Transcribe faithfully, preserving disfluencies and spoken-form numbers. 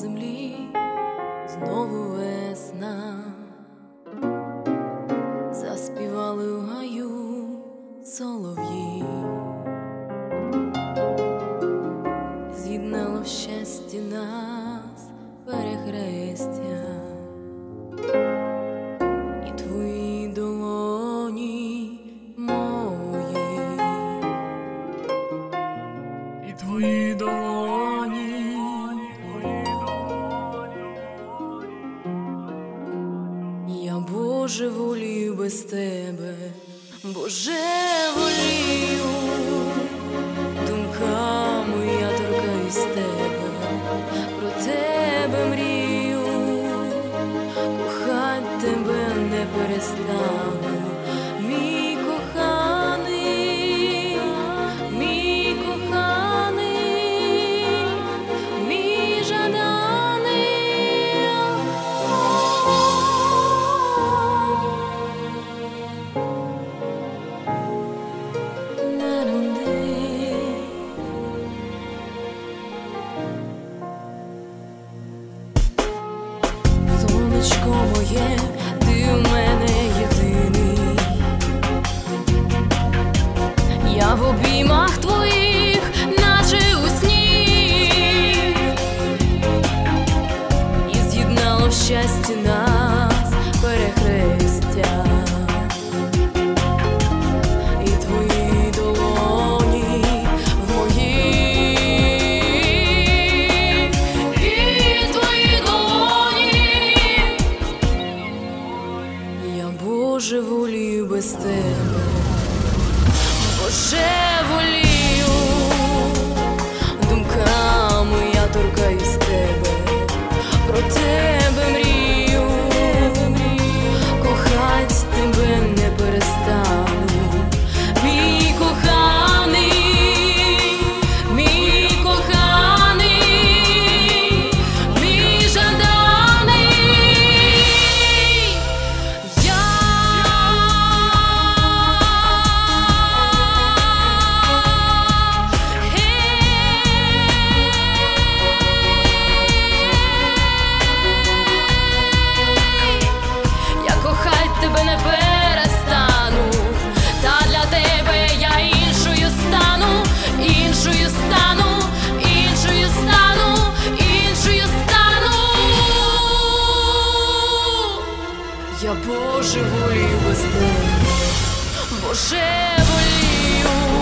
землі знову весна, заспівали у гаю солов'ї, з'єднало в щасті нас перехрестя, і твої долоні мої, і твої долоні. Я, Боже, волію без тебе, Боже, волію, думками я торкаюсь тебе, про тебе мрію, кохать тебе не перестану, мій коханий, мій коханий, мій жаданий. Сонечко моє, ти у мене єдиний, я в обіймах твоїх, наче у сні, і з'єднало в щасті нас перехрестя, і твої долоні в моїх, і твої долоні. Я, Боже, волію без тебе, Боже, волію, думками я торкаюсь тебе, про тебе мрію, кохать тебе не перестану, мій коханий, мій коханий, мій жаданий. Я Я кохать тебе не перестану, та для тебе я іншою стану, іншою стану, іншою стану, іншою стану. Я, Боже, волію без тебе, Боже, волію.